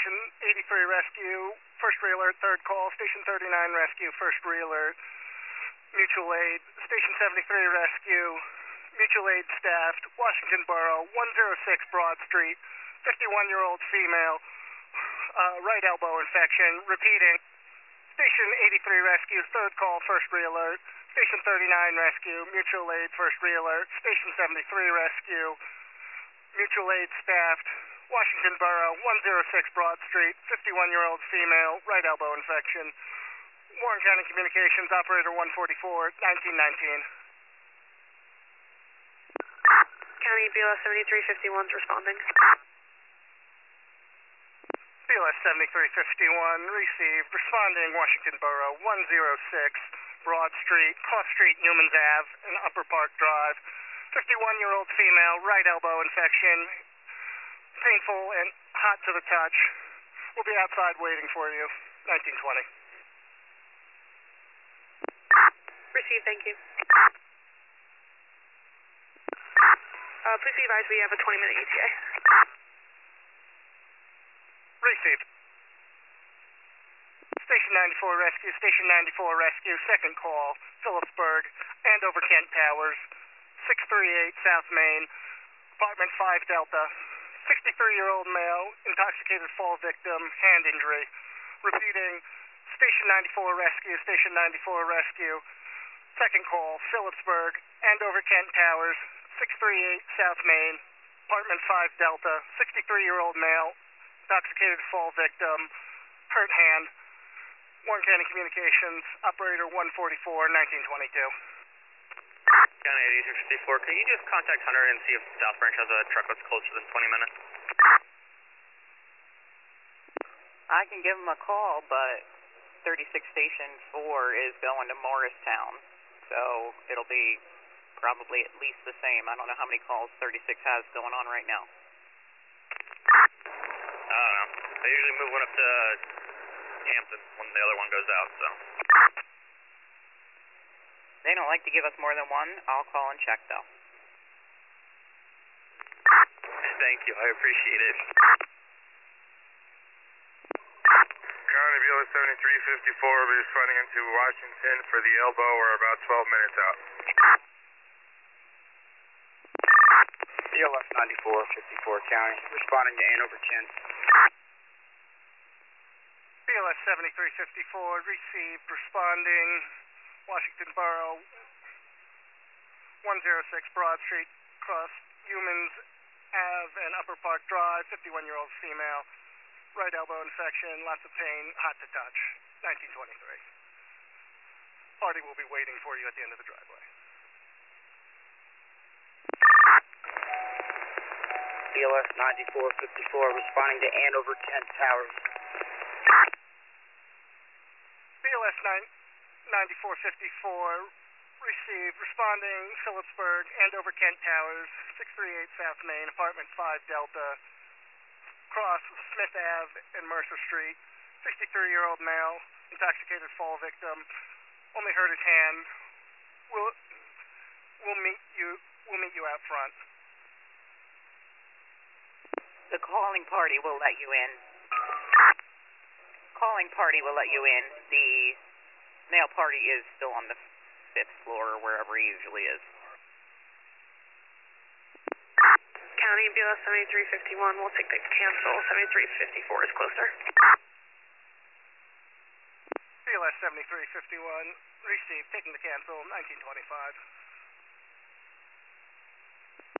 Station 83 rescue, first re-alert, third call. Station 39 rescue, first re-alert, mutual aid. Station 73 rescue, mutual aid staffed, Washington Borough, 106 Broad Street, 51-year-old female, right elbow infection. Repeating, Station 83 rescue, third call, first re-alert. Station 39 rescue, mutual aid, first re-alert. Station 73 rescue, mutual aid staffed, Washington Borough, 106 Broad Street, 51-year-old female, right elbow infection. Warren County Communications, operator 144, 1919. County BLS 7351 is responding. BLS 7351 received, responding Washington Borough, 106 Broad Street, Cross Street, Newman's Ave, and Upper Park Drive. 51-year-old female, right elbow infection, painful and hot to the touch. We'll be outside waiting for you. 1920. Received, thank you. Please be advised we have a 20-minute ETA. Received. Station 94 rescue, Station 94 rescue, second call, Phillipsburg, Andover Kent Towers, 638 South Main, apartment 5 Delta. 63-year-old male, intoxicated fall victim, hand injury. Repeating, Station 94 rescue, Station 94 rescue. Second call, Phillipsburg, Andover Kent Towers, 638 South Main, apartment 5 Delta. 63-year-old male, intoxicated fall victim, hurt hand. Warren County Communications, operator 144, 1922. County 8354, can you just contact Hunter and see if South Branch has a truck that's closer than 20 minutes? I can give him a call, but 36 Station 4 is going to Morristown, so it'll be probably at least the same. I don't know how many calls 36 has going on right now. I don't know. They usually move one up to Hampton when the other one goes out, so. They don't like to give us more than one. I'll call and check, though. Thank you. I appreciate it. County BLS 7354 will be responding into Washington for the elbow. We're about 12 minutes out. BLS 9454 County, responding to Andover Kent. BLS 7354 received, responding Washington Borough, 106 Broad Street, cross Newman's Ave and Upper Park Drive, 51-year-old female, right elbow infection, lots of pain, hot to touch, 1923. Party will be waiting for you at the end of the driveway. BLS 9454 responding to Andover Kent Towers. BLS 9454 received, responding Phillipsburg, Andover Kent Towers, 638 South Main, apartment 5 Delta, cross Smith Ave and Mercer Street. 63-year-old male, intoxicated fall victim, only hurt his hand. We'll meet you out front. The calling party will let you in. Calling party will let you in. The mail party is still on the 5th floor or wherever he usually is. County BLS 7351 will take the cancel. 7354 is closer. BLS 7351 received, taking the cancel, 1925.